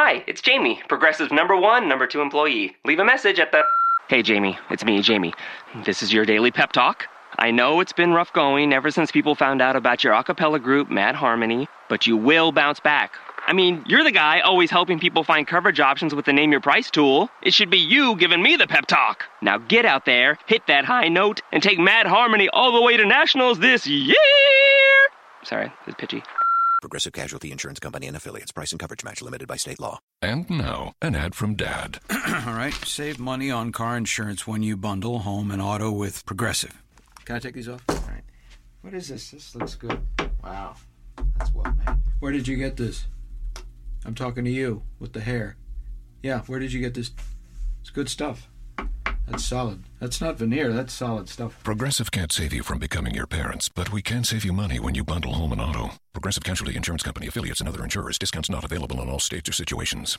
Hi, it's Jamie, Progressive number 1, number 2 employee. Leave a message at the... Hey, Jamie. It's me, Jamie. This is your daily pep talk. I know it's been rough going ever since people found out about your a cappella group, Mad Harmony, but you will bounce back. I mean, you're the guy always helping people find coverage options with the Name Your Price tool. It should be you giving me the pep talk. Now get out there, hit that high note, and take Mad Harmony all the way to nationals this year! Sorry, it's pitchy. Progressive Casualty Insurance Company and Affiliates. Price and coverage match limited by state law. And now, an ad from Dad. All right, save money on car insurance when you bundle home and auto with Progressive. Can I take these off? All right. What is this? This looks good. Wow. That's well made. Where did you get this? I'm talking to you with the hair. Yeah, where did you get this? It's good stuff. That's solid. That's not veneer. That's solid stuff. Progressive can't save you from becoming your parents, but we can save you money when you bundle home and auto. Progressive Casualty Insurance Company, Affiliates, and other insurers. Discounts not available in all states or situations.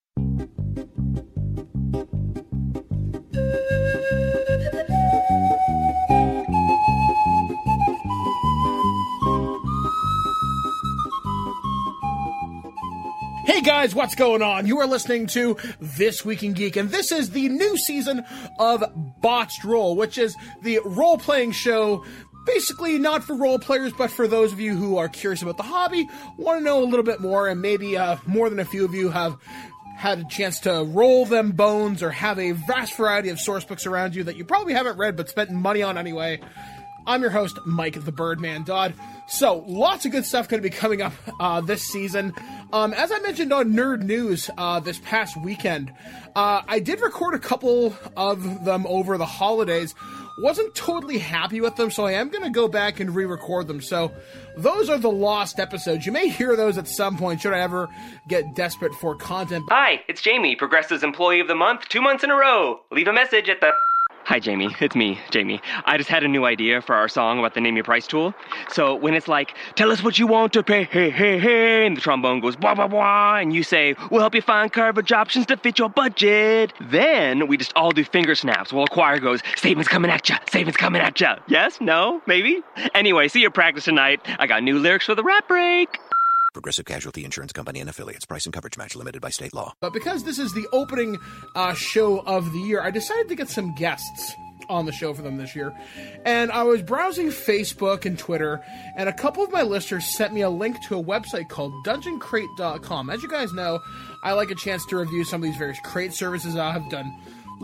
Hey guys, what's going on? You are listening to This Week in Geek, and this is the new season of Botched Roll, which is the role-playing show, basically not for role players, but for those of you who are curious about the hobby, want to know a little bit more, and maybe more than a few of you have had a chance to roll them bones or have a vast variety of source books around you that you probably haven't read but spent money on anyway. I'm your host, Mike the Birdman Dodd. So, lots of good stuff going to be coming up this season. As I mentioned on Nerd News this past weekend, I did record a couple of them over the holidays. Wasn't totally happy with them, so I am going to go back and re-record them. So, those are the lost episodes. You may hear those at some point, should I ever get desperate for content. Hi, it's Jamie, Progressive's Employee of the Month, 2 months in a row. Leave a message at the... Hi, Jamie. It's me, Jamie. I just had a new idea for our song about the Name Your Price tool. So when it's like, tell us what you want to pay, hey, hey, hey, and the trombone goes, blah, blah, blah, and you say, we'll help you find coverage options to fit your budget. Then we just all do finger snaps while a choir goes, statements coming at ya, statements coming at ya. Yes? No? Maybe? Anyway, see your practice tonight. I got new lyrics for the rap break. Progressive Casualty Insurance Company and Affiliates. Price and coverage match limited by state law. But because this is the opening show of the year, I decided to get some guests on the show for them this year. And I was browsing Facebook and Twitter, and a couple of my listeners sent me a link to a website called DungeonCrate.com. As you guys know, I like a chance to review some of these various crate services. I've done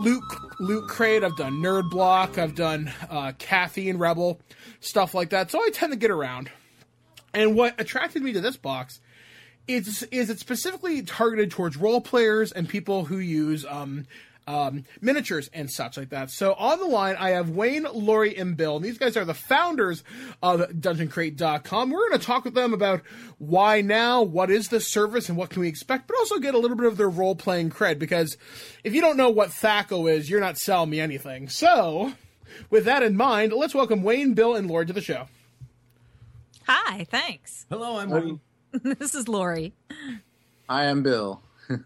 Loot Crate, I've done Nerd Block, I've done Caffeine Rebel, stuff like that. So I tend to get around. And what attracted me to this box is it's specifically targeted towards role players and people who use miniatures and such like that. So on the line, I have Wayne, Lori, and Bill. And these guys are the founders of DungeonCrate.com. We're going to talk with them about why now, what is the service, and what can we expect, but also get a little bit of their role-playing cred, because if you don't know what THAC0 is, you're not selling me anything. So, with that in mind, let's welcome Wayne, Bill, and Lori to the show. Hi, thanks. Hello, I'm Wayne. This is Lori. I am Bill.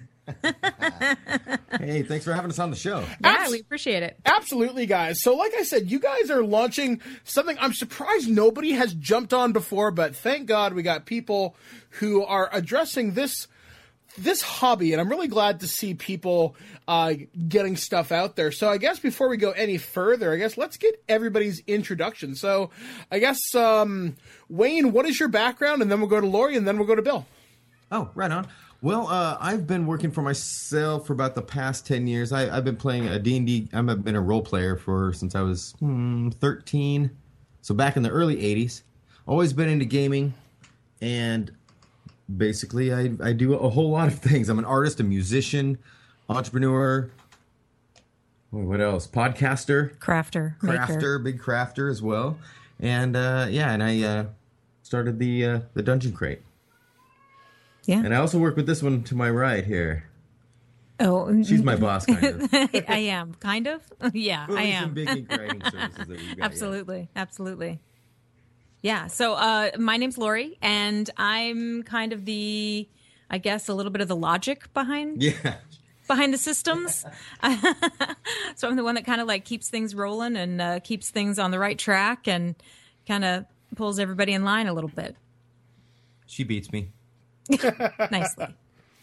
Hey, thanks for having us on the show. Yeah, we appreciate it. Absolutely, guys. So like I said, you guys are launching something I'm surprised nobody has jumped on before, but thank God we got people who are addressing this hobby, and I'm really glad to see people getting stuff out there. So I guess before we go any further, let's get everybody's introduction. So I guess, Wayne, what is your background? And then we'll go to Lori, and then we'll go to Bill. Oh, right on. Well, I've been working for myself for about the past 10 years. I've been playing a D&D. I've been a role player since I was 13. So back in the early 80s. Always been into gaming, and basically, I do a whole lot of things. I'm an artist, a musician, entrepreneur. What else? Podcaster. Crafter. Big crafter as well. And I started the Dungeon Crate. Yeah. And I also work with this one to my right here. Oh. She's my boss, kind of. I am. Kind of? Yeah, I am. Some big ink writing services that we've got. Absolutely. Yeah, so my name's Lori, and I'm kind of a little bit of the logic behind the systems. So I'm the one that kind of like keeps things rolling and keeps things on the right track and kind of pulls everybody in line a little bit. She beats me. Nicely.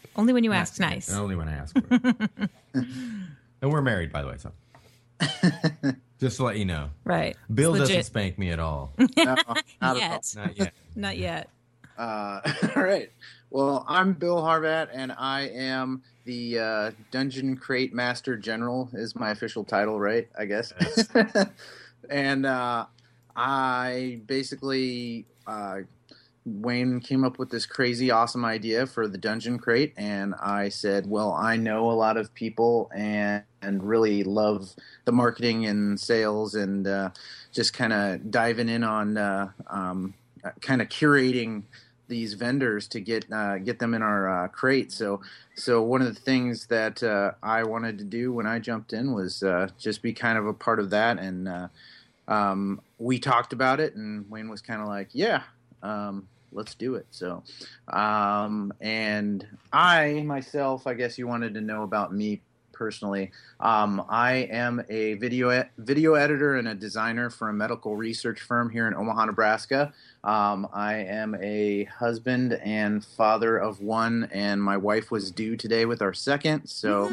Only when you ask nice. Only when I ask for it. And we're married, by the way, so. Just to let you know. Right. Bill doesn't spank me at all. No, not Yet. Not yet. Not yet. All right. Well, I'm Bill Harvat, and I am the Dungeon Crate Master General is my official title, right? I guess. Yes. And I basically, Wayne came up with this crazy awesome idea for the Dungeon Crate, and I said, well, I know a lot of people and really love the marketing and sales and just kind of diving in on kind of curating these vendors to get them in our crate. So one of the things that I wanted to do when I jumped in was just be kind of a part of that, and we talked about it, and Wayne was kind of like, yeah, let's do it. So and I myself, I guess you wanted to know about me personally. I am a video editor and a designer for a medical research firm here in Omaha, Nebraska. I am a husband and father of one, and my wife was due today with our second. So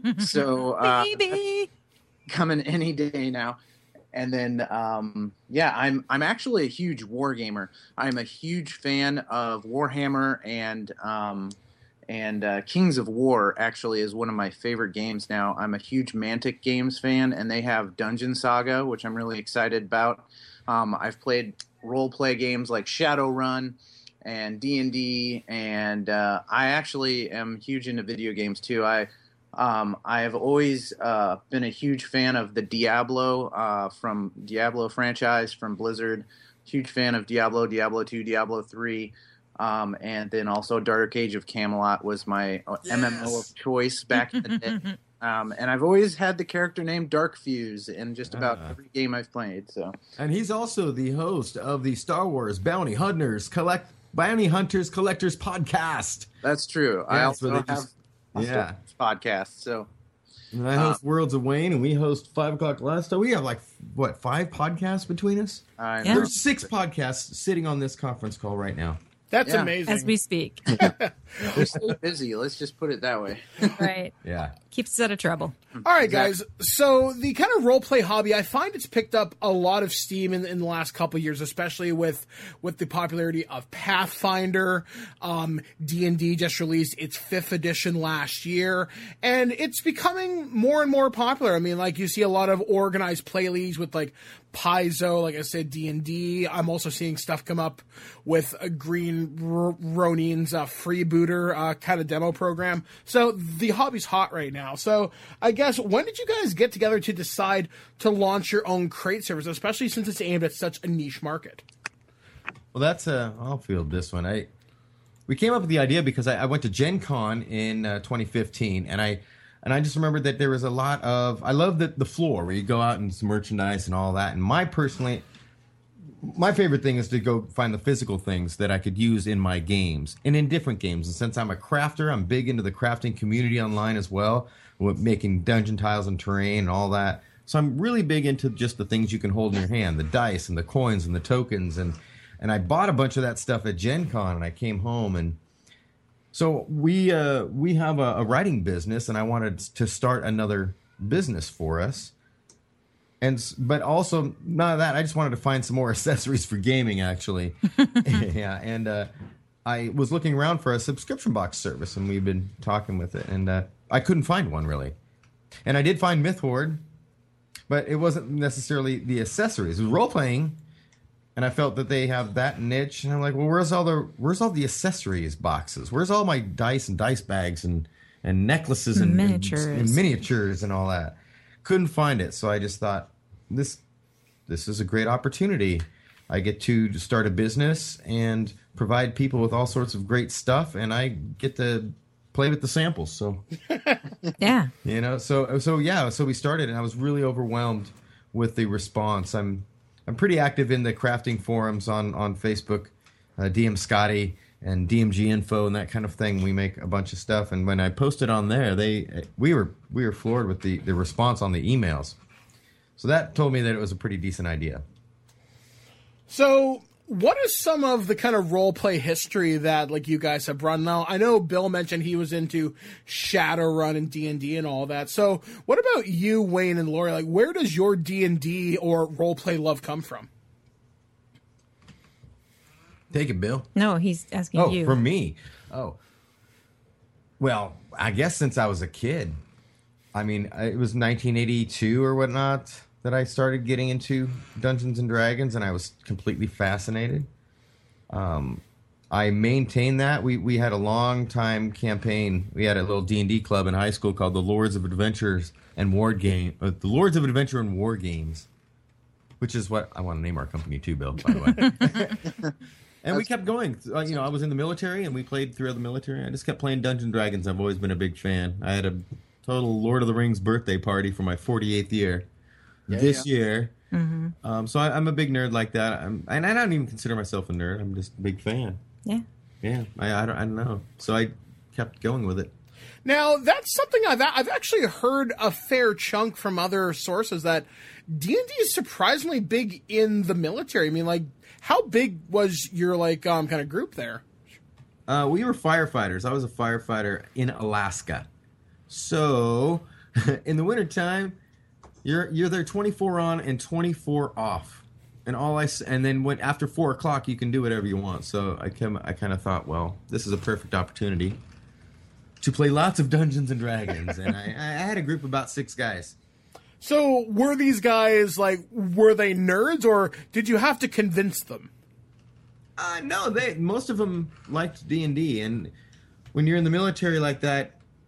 baby, coming any day now. And then, I'm actually a huge war gamer. I'm a huge fan of Warhammer, and Kings of War actually is one of my favorite games now. I'm a huge Mantic Games fan, and they have Dungeon Saga, which I'm really excited about. I've played role-play games like Shadowrun and D&D, and I actually am huge into video games too. I have always been a huge fan of the Diablo franchise from Blizzard. Huge fan of Diablo 2, Diablo 3. And then also Dark Age of Camelot was my MMO of choice back in the day. And I've always had the character named Darkfuse in just about every game I've played. So, and he's also the host of the Star Wars Bounty Hunters Collectors podcast. That's true. Yeah, I also have a podcast. So, and I host Worlds of Wayne, and we host 5 o'clock last. So we have 5 podcasts between us? I know. There's 6 podcasts sitting on this conference call right now. That's amazing. As we speak. We're so busy. Let's just put it that way. Right. Yeah. Keeps us out of trouble. All right, guys. So the kind of role-play hobby, I find it's picked up a lot of steam in the last couple of years, especially with the popularity of Pathfinder. D&D just released its 5th edition last year, and it's becoming more and more popular. I mean, you see a lot of organized play leagues with Paizo, like I said, D&D. I'm also seeing stuff come up with Green Ronin's Freebooter kind of demo program. So the hobby's hot right now. So I guess, when did you guys get together to decide to launch your own crate service, especially since it's aimed at such a niche market? Well, that's I'll field this one. We came up with the idea because I went to Gen Con in 2015, and I just remembered that there was a lot of... I love the floor where you go out and some merchandise and all that. And my favorite thing is to go find the physical things that I could use in my games and in different games. And since I'm a crafter, I'm big into the crafting community online as well, with making dungeon tiles and terrain and all that. So I'm really big into just the things you can hold in your hand, the dice and the coins and the tokens. And I bought a bunch of that stuff at Gen Con, and I came home, and so we have a writing business, and I wanted to start another business for us. But also, none of that. I just wanted to find some more accessories for gaming, actually. Yeah, and I was looking around for a subscription box service, and we've been talking with it, and I couldn't find one, really. And I did find Mythhorde, but it wasn't necessarily the accessories. It was role-playing, and I felt that they have that niche, and I'm like, well, where's all the accessories boxes? Where's all my dice and dice bags and necklaces and miniatures and all that? Couldn't find it, so I just thought, this is a great opportunity. I get to start a business and provide people with all sorts of great stuff, and I get to play with the samples. So yeah, so we started, and I was really overwhelmed with the response. I'm pretty active in the crafting forums on Facebook, DM Scotty and DMG Info and that kind of thing. We make a bunch of stuff, and when I posted on there, we were floored with the response on the emails. So that told me that it was a pretty decent idea. So what is some of the kind of role play history that like you guys have run? Now, I know Bill mentioned he was into Shadowrun and D&D and all that. So what about you, Wayne and Lori? Like, where does your D&D or role play love come from? Take it, Bill. No, he's asking you. Oh, from me. Oh. Well, I guess since I was a kid. I mean, it was 1982 or whatnot that I started getting into Dungeons and Dragons, and I was completely fascinated. I maintained that. We had a long time campaign. We had a little D&D club in high school called the Lords of Adventures and the Lords of Adventure and War Games, which is what I want to name our company too, Bill, by the way. And we kept going. I was in the military, and we played throughout the military. I just kept playing Dungeons & Dragons. I've always been a big fan. I had a total Lord of the Rings birthday party for my 48th year this year. Mm-hmm. So I'm a big nerd like that. And I don't even consider myself a nerd. I'm just a big fan. Yeah. Yeah. I don't know. So I kept going with it. Now, that's something I've actually heard a fair chunk from other sources that D&D is surprisingly big in the military. I mean, like, how big was your kind of group there? We were firefighters. I was a firefighter in Alaska. So in the wintertime, you're there 24 on and 24 off. And then after 4 o'clock, you can do whatever you want. So I kind of thought, well, this is a perfect opportunity to play lots of Dungeons and Dragons. And I had a group of about 6 guys. So were these guys, were they nerds, or did you have to convince them? No, most of them liked D&D. And when you're in the military like that,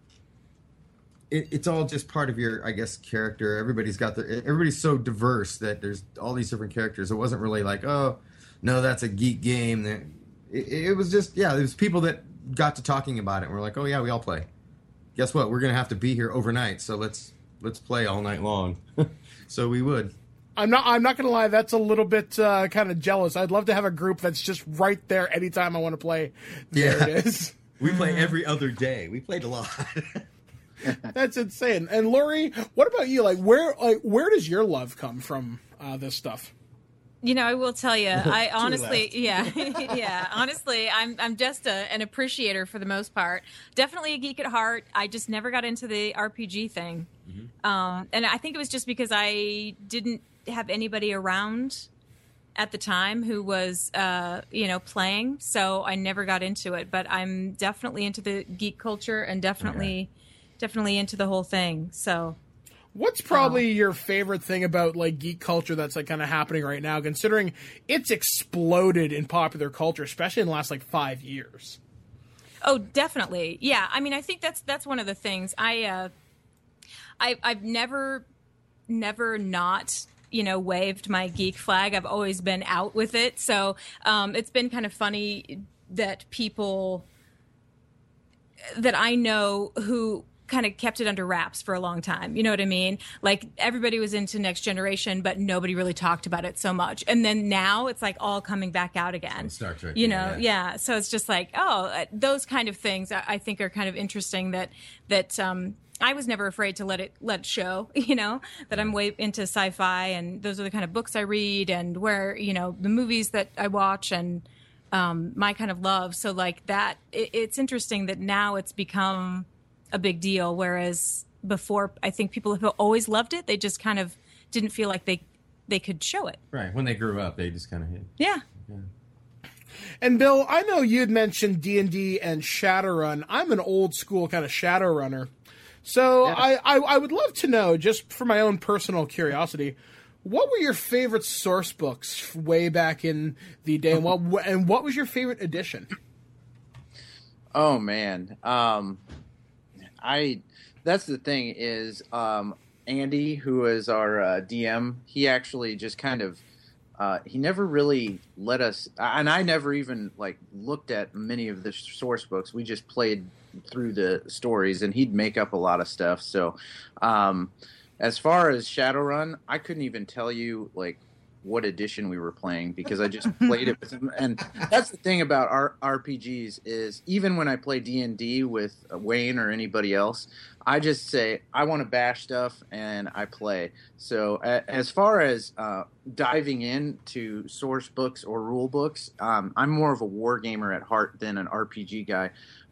it's all just part of your, I guess, character. Everybody's so diverse that there's all these different characters. It wasn't really like, oh, no, that's a geek game. It was just, it was people that got to talking about it, and we're like, oh yeah, we all play. Guess what? We're gonna have to be here overnight, so let's play all night long. So we would. I'm not gonna lie, that's a little bit kind of jealous. I'd love to have a group that's just right there anytime I want to play. There it is. We play every other day. We played a lot. That's insane. And Lori, what about you? Where does your love come from? This stuff. I will tell you, I honestly, honestly, I'm just an appreciator for the most part. Definitely a geek at heart. I just never got into the RPG thing. Mm-hmm. And I think it was just because I didn't have anybody around at the time who was, playing. So I never got into it, but I'm definitely into the geek culture and definitely into the whole thing. So. What's probably your favorite thing about geek culture that's kind of happening right now, considering it's exploded in popular culture, especially in the last 5 years? Oh, definitely. Yeah. I mean, I think that's one of the things I've never not, waved my geek flag. I've always been out with it. So, it's been kind of funny that people that I know who kind of kept it under wraps for a long time. You know what I mean? Everybody was into Next Generation, but nobody really talked about it so much. And then now it's all coming back out again. Star Trek. Yeah. So it's just those kind of things I think are kind of interesting that I was never afraid to let it show, that I'm way into sci-fi, and those are the kind of books I read and where, the movies that I watch and my kind of love. So that, it's interesting that now it's become a big deal, whereas before I think people have always loved it. They just kind of didn't feel like they could show it. Right. When they grew up, they just kind of hid. Yeah. And Bill, I know you had mentioned D&D and Shadowrun. I'm an old school kind of Shadowrunner. So yeah. I would love to know, just for my own personal curiosity, what were your favorite source books way back in the day, and what was your favorite edition? Oh man. That's the thing is, Andy, who is our DM, he actually just kind of, he never really let us, and I never even looked at many of the source books. We just played through the stories, and he'd make up a lot of stuff. So, as far as Shadowrun, I couldn't even tell you what edition we were playing because I just played it with him. And that's the thing about RPGs is even when I play D&D with Wayne or anybody else, I just say I want to bash stuff and I play. So as far as diving into source books or rule books, I'm more of a war gamer at heart than an RPG guy.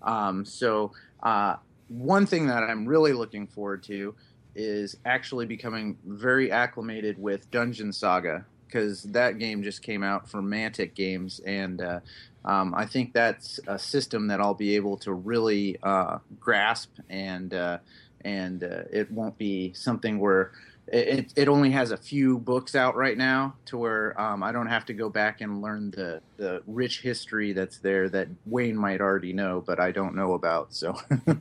One thing that I'm really looking forward to is actually becoming very acclimated with Dungeon Saga, because that game just came out from Mantic Games, and I think that's a system that I'll be able to really grasp, and it won't be something where it only has a few books out right now, to where I don't have to go back and learn the rich history that's there that Wayne might already know, but I don't know about. So,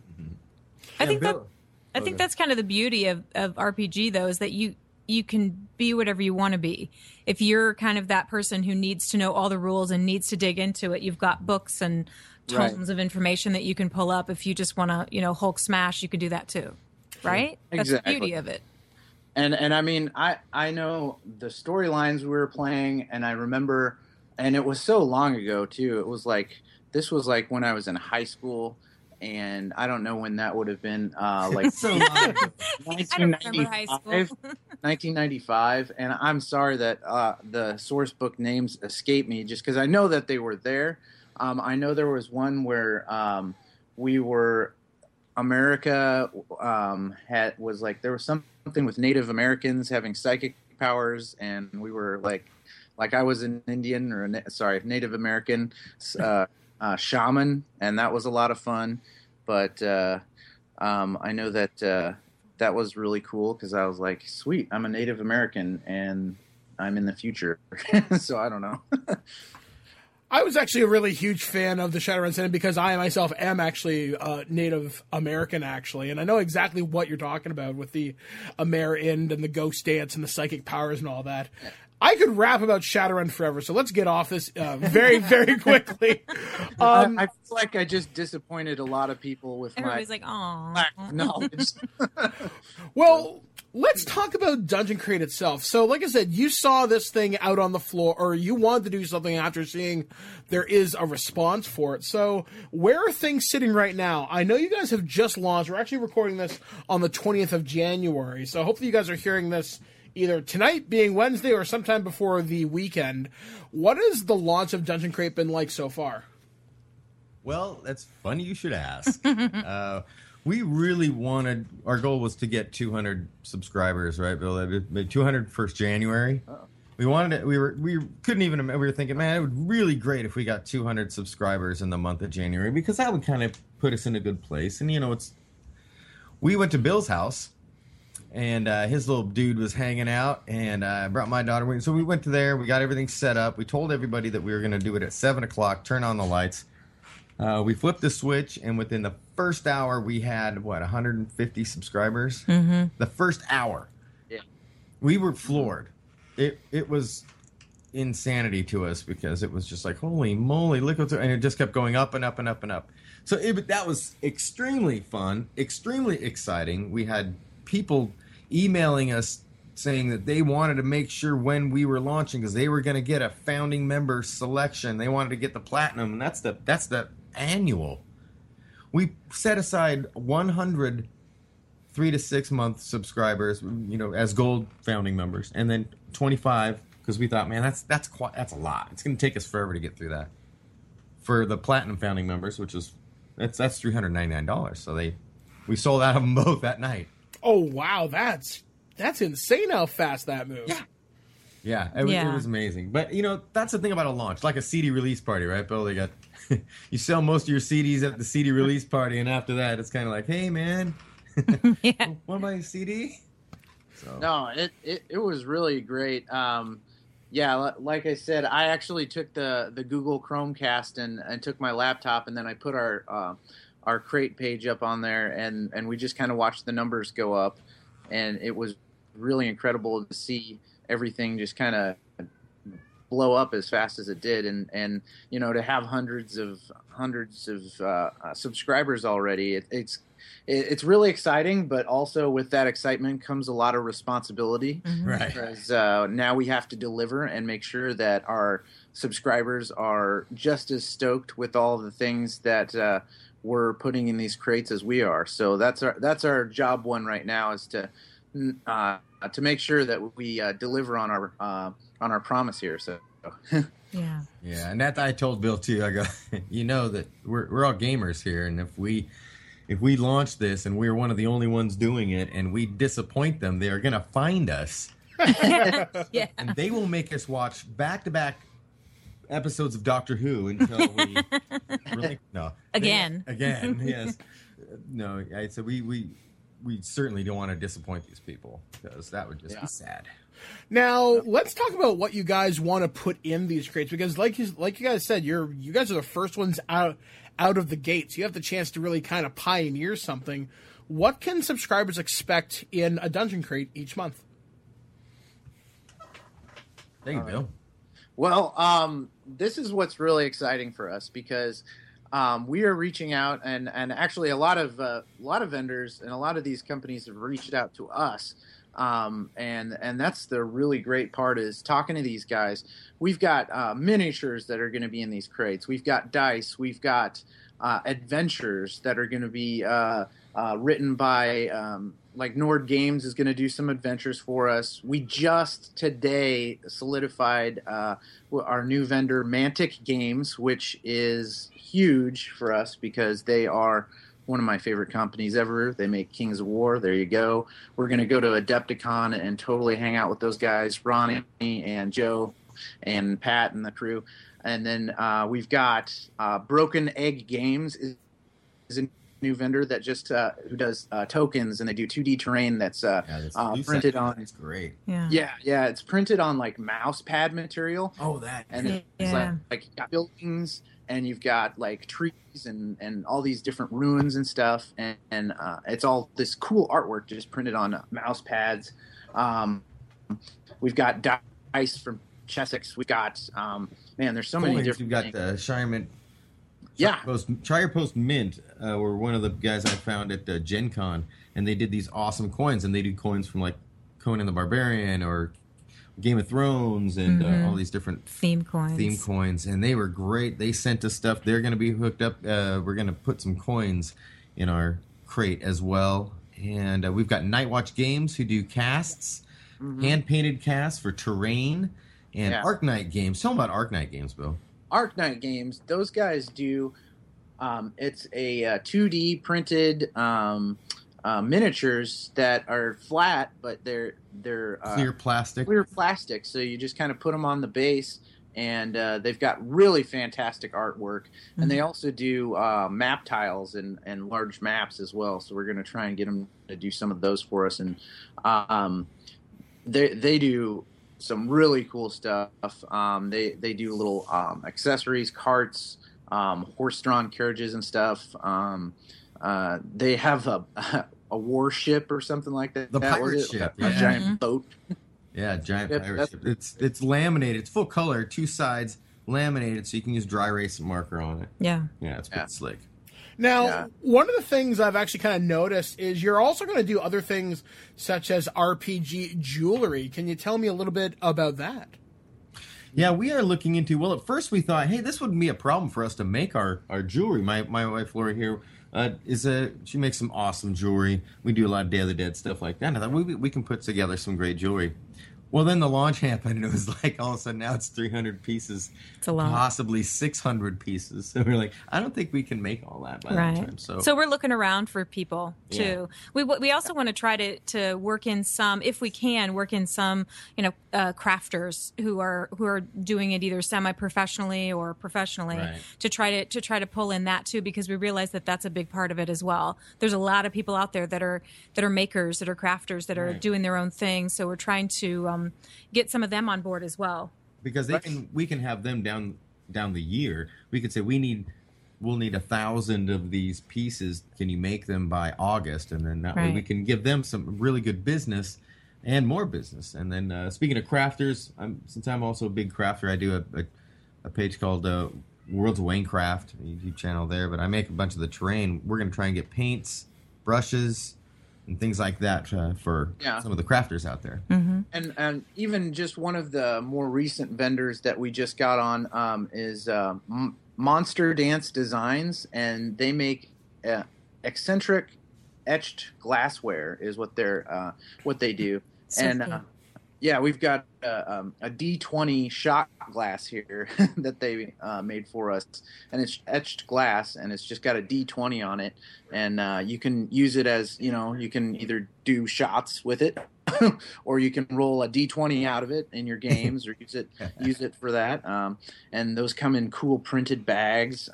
I think that's kind of the beauty of RPG, though, is that you can be whatever you want to be. If you're kind of that person who needs to know all the rules and needs to dig into it, you've got books and tons of information that you can pull up. If you just want to, Hulk smash, you can do that too, right? Exactly. That's the beauty of it. And I mean, I know the storylines we were playing, and I remember, and it was so long ago too. It was like, this was like when I was in high school. And I don't know when that would have been, like so long. 1995. And I'm sorry that the source book names escape me, just because I know that they were there. I know there was one where America was like, there was something with Native Americans having psychic powers, and we were like I was an Indian or Native American shaman, and that was a lot of fun. But I know that that was really cool, because I was like, sweet, I'm a Native American and I'm in the future. So I don't know. I was actually a really huge fan of the Shadowrun Synod because I myself am actually Native American, actually, and I know exactly what you're talking about with the Amerindian and the ghost dance and the psychic powers and all that. I could rap about Shadowrun forever, so let's get off this very, very quickly. I feel like I just disappointed a lot of people with Everybody's like, "Aw." lack knowledge. Well, let's talk about Dungeon Crate itself. So, like I said, you saw this thing out on the floor, or you wanted to do something after seeing there is a response for it. So, where are things sitting right now? I know you guys have just launched. We're actually recording this on the 20th of January, so hopefully you guys are hearing this either tonight, being Wednesday, or sometime before the weekend. What has the launch of Dungeon Crate been like so far? Well, that's funny you should ask. We really wanted, our goal was to get 200 subscribers, right, Bill? 200 first January. Oh. We wanted it, we couldn't even, we were thinking, man, it would be really great if we got 200 subscribers in the month of January, because that would kind of put us in a good place. And, we went to Bill's house, and his little dude was hanging out, and I brought my daughter. So we went to there. We got everything set up. We told everybody that we were going to do it at 7 o'clock, turn on the lights. We flipped the switch, and within the first hour, we had, 150 subscribers? Mm-hmm. The first hour. Yeah. We were floored. It was insanity to us, because it was just like, holy moly, look what's... And it just kept going up and up and up and up. So that was extremely fun, extremely exciting. We had people emailing us saying that they wanted to make sure when we were launching, because they were going to get a founding member selection. They wanted to get the platinum, and that's the annual. We set aside 100 3 to 6 month subscribers, as gold founding members, and then 25, because we thought, man, that's a lot. It's going to take us forever to get through that. For the platinum founding members, which is that's $399. So we sold out of them both that night. Oh, wow, that's insane how fast that moves. Yeah, it was amazing. But, that's the thing about a launch, like a CD release party, right, Bill? They got you sell most of your CDs at the CD release party, and after that, it's kind of like, hey, man, want my CD? So. No, it was really great. Like I said, I actually took the Google Chromecast and took my laptop, and then I put our crate page up on there, and we just kind of watched the numbers go up, and it was really incredible to see everything just kind of blow up as fast as it did, and you know, to have hundreds of subscribers already, it's really exciting, but also with that excitement comes a lot of responsibility. Right. Because now we have to deliver and make sure that our subscribers are just as stoked with all the things that we're putting in these crates as we are. So that's our job one right now, is to make sure that we deliver on our promise here. So. Yeah. Yeah, and that I told Bill too. I go, you know that we're all gamers here, and if we launch this and we're one of the only ones doing it, and we disappoint them, they are gonna find us. Yeah. And they will make us watch back-to-back episodes of Doctor Who until we really Again, yes. No, I said we certainly don't want to disappoint these people, because that would just be sad. Now, let's talk about what you guys want to put in these crates, because like you guys said, you guys are the first ones out of the gates. You have the chance to really kind of pioneer something. What can subscribers expect in a dungeon crate each month? Thank you, Bill. Well, this is what's really exciting for us, because we are reaching out, and actually a lot of vendors and a lot of these companies have reached out to us. And that's the really great part, is talking to these guys. We've got miniatures that are going to be in these crates. We've got dice. We've got adventures that are going to be written by like Nord Games is going to do some adventures for us. We just today solidified our new vendor, Mantic Games, which is huge for us because they are one of my favorite companies ever. They make Kings of War. There you go. We're going to go to Adepticon and totally hang out with those guys, Ronnie and Joe and Pat and the crew. And then we've got Broken Egg Games is a new vendor that just who does tokens, and they do 2D terrain that's printed on. It's great. Yeah. It's printed on like mouse pad material. Oh, that. And it's like you've got buildings, and you've got like trees and all these different ruins and stuff, and it's all this cool artwork just printed on mouse pads. We've got dice from Chessex. We've got there's so many different. We've got the Shire Post Mint were one of the guys I found at Gen Con, and they did these awesome coins, and they do coins from like Conan the Barbarian or Game of Thrones and all these different theme coins, and they were great. They sent us stuff. They're going to be hooked up. We're going to put some coins in our crate as well, and we've got Nightwatch Games who do casts, hand-painted casts for terrain, and Arknight Games. Tell them about Arknight Games, Bill. Arknight Games, those guys do. It's a 2D printed miniatures that are flat, but they're clear plastic. Clear plastic. So you just kind of put them on the base, and they've got really fantastic artwork. And they also do map tiles and large maps as well. So we're going to try and get them to do some of those for us. And they do some really cool stuff. They do little accessories, carts, horse-drawn carriages and stuff. They have a warship or something like that. The pirate ship. A giant boat. Yeah, giant pirate ship. It's laminated. It's full color, two sides laminated, so you can use dry erase marker on it. Yeah. Yeah, it's pretty slick. Now, one of the things I've actually kind of noticed is you're also going to do other things such as RPG jewelry. Can you tell me a little bit about that? Yeah, we are looking into, well, at first we thought, hey, this wouldn't be a problem for us to make our jewelry. My wife, Lori, here, she makes some awesome jewelry. We do a lot of Day of the Dead stuff like that. And I thought we can put together some great jewelry. Well, then the launch happened, and it was like all of a sudden now it's 300 pieces. It's a lot. Possibly 600 pieces. So we're like, I don't think we can make all that by that time. So we're looking around for people too. Yeah. We also want to try to work in some, if we can, crafters who are doing it either semi-professionally or professionally to try to pull in that too, because we realize that that's a big part of it as well. There's a lot of people out there that are makers, that are crafters, that are doing their own thing. So we're trying to get some of them on board as well, because we can have them down the year. We could say we'll need 1,000 of these pieces. Can you make them by August? And then that way we can give them some really good business and more business. And then speaking of crafters, since I'm also a big crafter, I do a page called Worlds of Wanecraft, a YouTube channel there. But I make a bunch of the terrain. We're going to try and get paints, brushes, and things like that for some of the crafters out there. Mm-hmm. And even just one of the more recent vendors that we just got on is Monster Dance Designs, and they make eccentric etched glassware is what they do. So and cool. we've got a D20 shot glass here that they made for us, and it's etched glass, and it's just got a D20 on it, and you can use it as, you can either do shots with it, or you can roll a D20 out of it in your games, or use it for that. And those come in cool printed bags.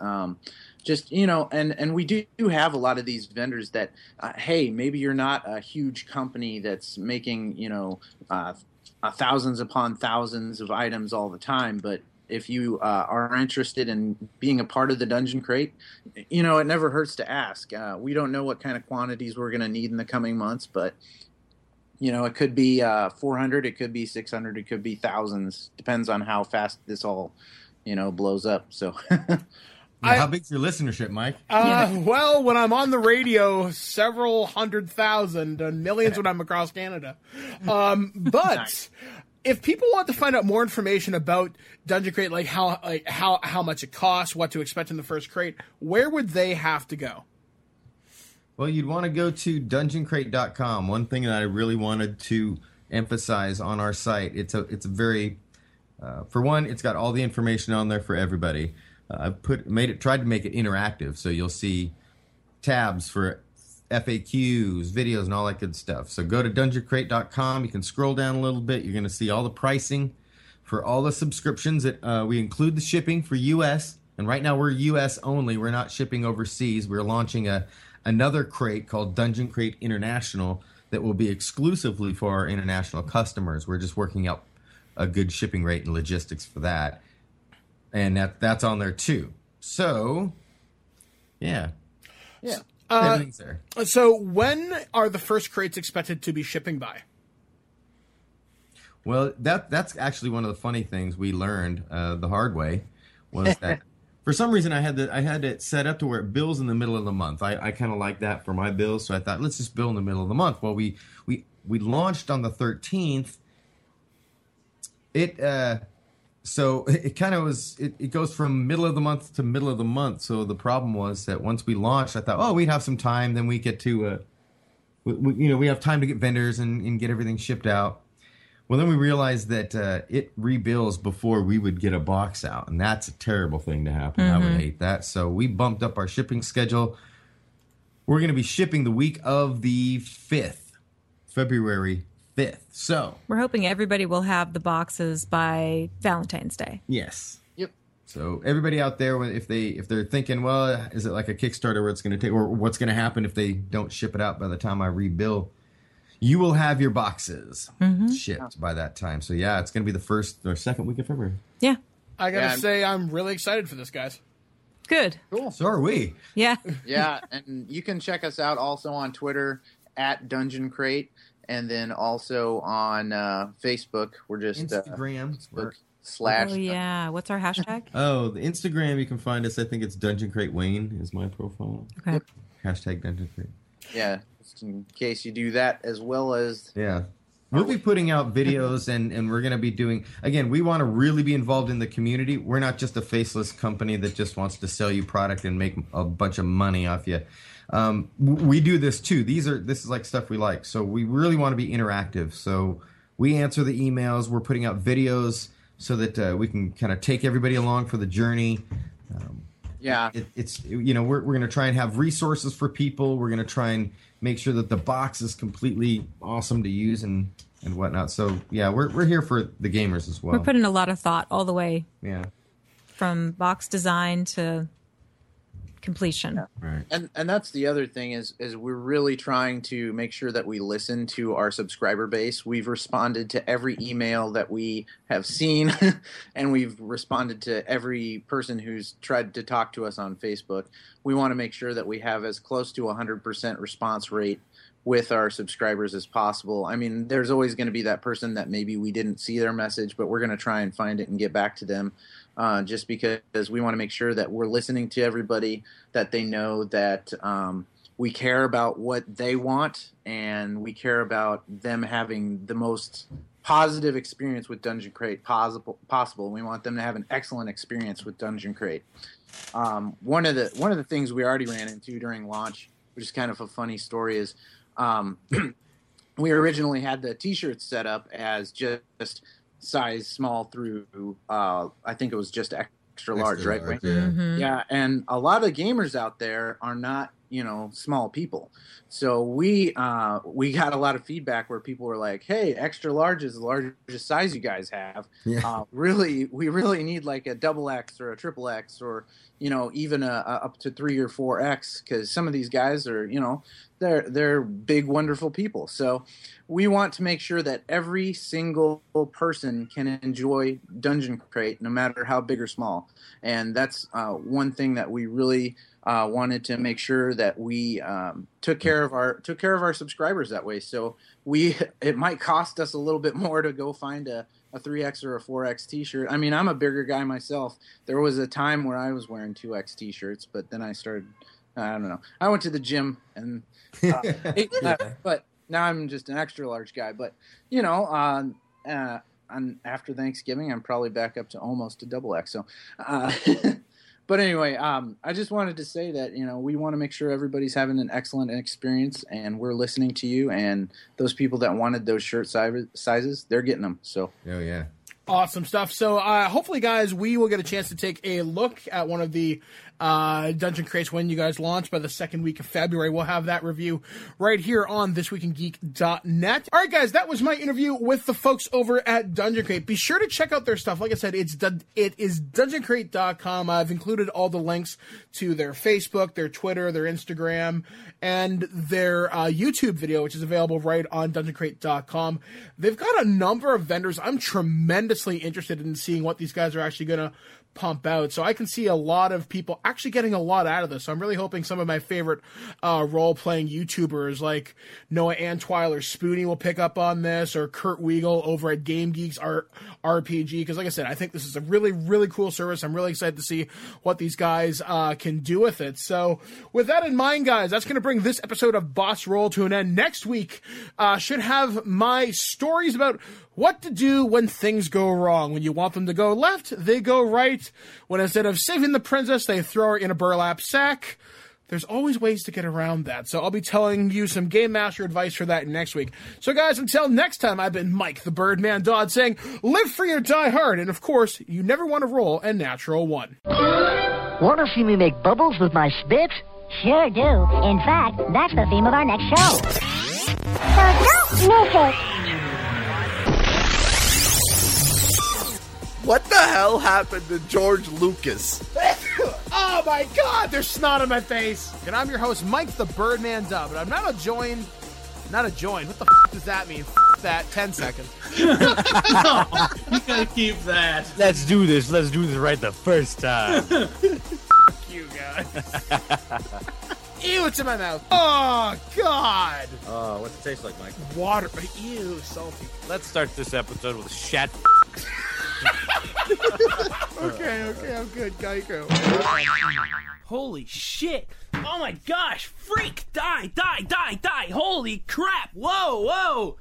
And we do have a lot of these vendors that, hey, maybe you're not a huge company that's making, thousands upon thousands of items all the time, but if you are interested in being a part of the Dungeon Crate, it never hurts to ask. We don't know what kind of quantities we're going to need in the coming months, but it could be 400, it could be 600, it could be thousands. Depends on how fast this all, blows up. So. How big's your listenership, Mike? Well, when I'm on the radio, several 100,000 and millions when I'm across Canada. But Nice. If people want to find out more information about Dungeon Crate, like how much it costs, what to expect in the first crate, where would they have to go? Well, you'd want to go to dungeoncrate.com. One thing that I really wanted to emphasize on our site, it's a very, for one, it's got all the information on there for everybody. I've tried to make it interactive, so you'll see tabs for FAQs, videos, and all that good stuff. So go to dungeoncrate.com. You can scroll down a little bit. You're going to see all the pricing for all the subscriptions. We include the shipping for U.S., and right now we're U.S. only. We're not shipping overseas. We're launching another crate called Dungeon Crate International that will be exclusively for our international customers. We're just working out a good shipping rate and logistics for that. And that's on there too. So, yeah. Everything's there. So when are the first crates expected to be shipping by? Well, that's actually one of the funny things we learned the hard way was that for some reason I had it set up to where it bills in the middle of the month. I kind of like that for my bills, so I thought let's just bill in the middle of the month. Well, we launched on the 13th. So it kind of was, it goes from middle of the month to middle of the month. So the problem was that once we launched, I thought, we'd have some time. Then we get to, we have time to get vendors and get everything shipped out. Well, then we realized that it rebills before we would get a box out. And that's a terrible thing to happen. Mm-hmm. I would hate that. So we bumped up our shipping schedule. We're going to be shipping the week of the 5th, February 5th. So we're hoping everybody will have the boxes by Valentine's Day. Yes. Yep. So everybody out there, if they're thinking, well, is it like a Kickstarter where it's going to take, or what's going to happen if they don't ship it out by the time I rebill? You will have your boxes shipped by that time. So yeah, it's going to be the first or second week of February. Yeah. I gotta say, I'm really excited for this, guys. Good. Cool. So are we. Yeah. Yeah, and you can check us out also on Twitter at Dungeon Crate. And then also on Facebook, we're just Instagram / Oh yeah, what's our hashtag? The Instagram you can find us. I think it's Dungeon Crate Wayne is my profile. Okay. Yep. Hashtag Dungeon Crate. Yeah, just in case you do that as well as we'll be putting out videos and we're going to be doing again. We want to really be involved in the community. We're not just a faceless company that just wants to sell you product and make a bunch of money off you. We do this too. This is like stuff we like. So we really want to be interactive. So we answer the emails. We're putting out videos so that we can kind of take everybody along for the journey. It's we're going to try and have resources for people. We're going to try and make sure that the box is completely awesome to use and whatnot. So yeah, we're here for the gamers as well. We're putting a lot of thought all the way. Yeah. From box design to completion. Yeah. Right. And that's the other thing is we're really trying to make sure that we listen to our subscriber base. We've responded to every email that we have seen and we've responded to every person who's tried to talk to us on Facebook. We want to make sure that we have as close to 100% response rate with our subscribers as possible. I mean, there's always going to be that person that maybe we didn't see their message, but we're going to try and find it and get back to them, just because we want to make sure that we're listening to everybody, that they know that we care about what they want, and we care about them having the most positive experience with Dungeon Crate possible. We want them to have an excellent experience with Dungeon Crate. One of the things we already ran into during launch, which is kind of a funny story, is we originally had the T-shirts set up as just size small through I think it was just extra large, right? Yeah. Mm-hmm. Yeah, and a lot of gamers out there are not, small people. So we got a lot of feedback where people were like, "Hey, extra large is the largest size you guys have. Yeah. We really need like a XX or a XXX or even a up to 3 or 4X, because some of these guys are they're big, wonderful people. So we want to make sure that every single person can enjoy Dungeon Crate, no matter how big or small. And that's one thing that we really wanted to make sure that we took care of our subscribers that way. So it might cost us a little bit more to go find a 3X or a 4X T-shirt. I mean, I'm a bigger guy myself. There was a time where I was wearing 2X T-shirts, but then I started. I don't know. I went to the gym and, but now I'm just an extra large guy. But after Thanksgiving, I'm probably back up to almost a XX. So. But anyway, I just wanted to say that, we want to make sure everybody's having an excellent experience, and we're listening to you, and those people that wanted those shirt sizes, they're getting them. So. Oh, yeah. Awesome stuff. So hopefully, guys, we will get a chance to take a look at one of the Dungeon Crates when you guys launch by the second week of February. We'll have that review right here on thisweekingeek.net. All right, guys, that was my interview with the folks over at Dungeon Crate. Be sure to check out their stuff. Like I said, it is dungeoncrate.com. I've included all the links to their Facebook, their Twitter, their Instagram, and their YouTube video, which is available right on dungeoncrate.com. They've got a number of vendors. I'm tremendously interested in seeing what these guys are actually going to pump out. So I can see a lot of people actually getting a lot out of this. So I'm really hoping some of my favorite role-playing YouTubers like Noah Antweiler Spoonie will pick up on this, or Kurt Weigel over at Game Geeks RPG. Because like I said, I think this is a really, really cool service. I'm really excited to see what these guys can do with it. So with that in mind, guys, that's going to bring this episode of Boss Roll to an end. Next week should have my stories about what to do when things go wrong. When you want them to go left, they go right. When instead of saving the princess, they throw her in a burlap sack. There's always ways to get around that. So I'll be telling you some Game Master advice for that next week. So guys, until next time, I've been Mike the Birdman Dodd saying, live free or die hard. And of course, you never want to roll a natural one. Want to see me make bubbles with my spit? Sure do. In fact, that's the theme of our next show. So don't miss it. What the hell happened to George Lucas? Oh my god, there's snot on my face. And I'm your host, Mike the Birdman Dub, and I'm not a join. What the does that mean? That 10 seconds. No, you gotta keep that. Let's do this right the first time. You guys. Ew, it's in my mouth. Oh god. What's it taste like, Mike? Water. Ew, salty. Let's start this episode with a shat. Okay, I'm good. Geico. Holy shit. Oh my gosh. Freak. Die. Holy crap. Whoa.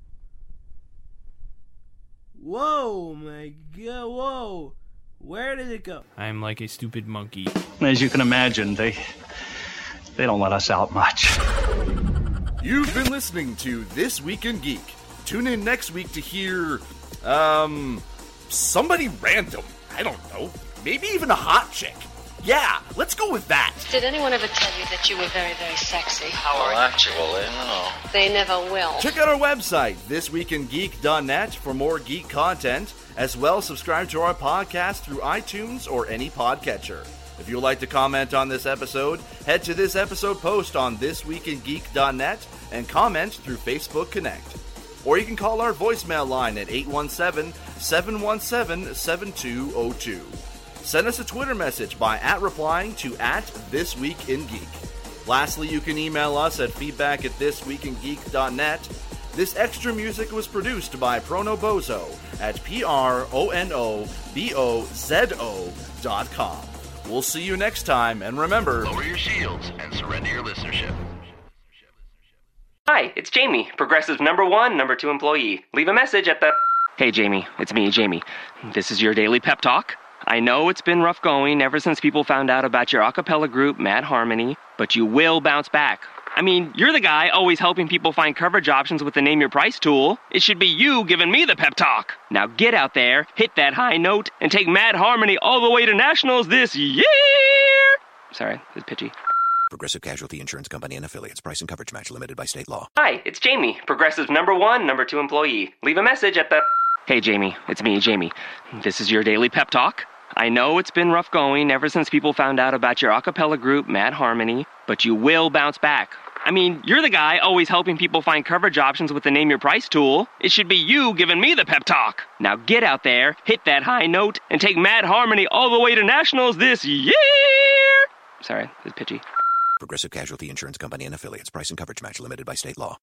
Whoa, my god. Whoa. Where did it go? I'm like a stupid monkey. As you can imagine, they don't let us out much. You've been listening to This Week in Geek. Tune in next week to hear, somebody random. I don't know. Maybe even a hot chick. Yeah, let's go with that. Did anyone ever tell you that you were very, very sexy? Well, actually, no. They never will. Check out our website, thisweekingeek.net, for more geek content. As well, subscribe to our podcast through iTunes or any podcatcher. If you'd like to comment on this episode, head to this episode post on thisweekingeek.net and comment through Facebook Connect. Or you can call our voicemail line at 817-717-7202. Send us a Twitter message by replying to @thisweekingeek. Lastly, you can email us at feedback@thisweekingeek.net. This extra music was produced by Pronobozo at PRONOBOZO.com. We'll see you next time, and remember, lower your shields and surrender your listenership. Hi, it's Jamie, Progressive #1, #2 employee. Leave a message at the... Hey, Jamie, it's me, Jamie. This is your daily pep talk. I know it's been rough going ever since people found out about your a cappella group, Mad Harmony, but you will bounce back. I mean, you're the guy always helping people find coverage options with the Name Your Price tool. It should be you giving me the pep talk. Now get out there, hit that high note, and take Mad Harmony all the way to nationals this year! Sorry, it's pitchy. Progressive Casualty Insurance Company and Affiliates. Price and coverage match limited by state law. Hi, it's Jamie, Progressive #1, #2 employee. Leave a message at the... Hey, Jamie, it's me, Jamie. This is your daily pep talk. I know it's been rough going ever since people found out about your a cappella group, Mad Harmony, but you will bounce back. I mean, you're the guy always helping people find coverage options with the Name Your Price tool. It should be you giving me the pep talk. Now get out there, hit that high note, and take Mad Harmony all the way to nationals this year! Sorry, it's pitchy. Progressive Casualty Insurance Company and Affiliates. Price and coverage match limited by state law.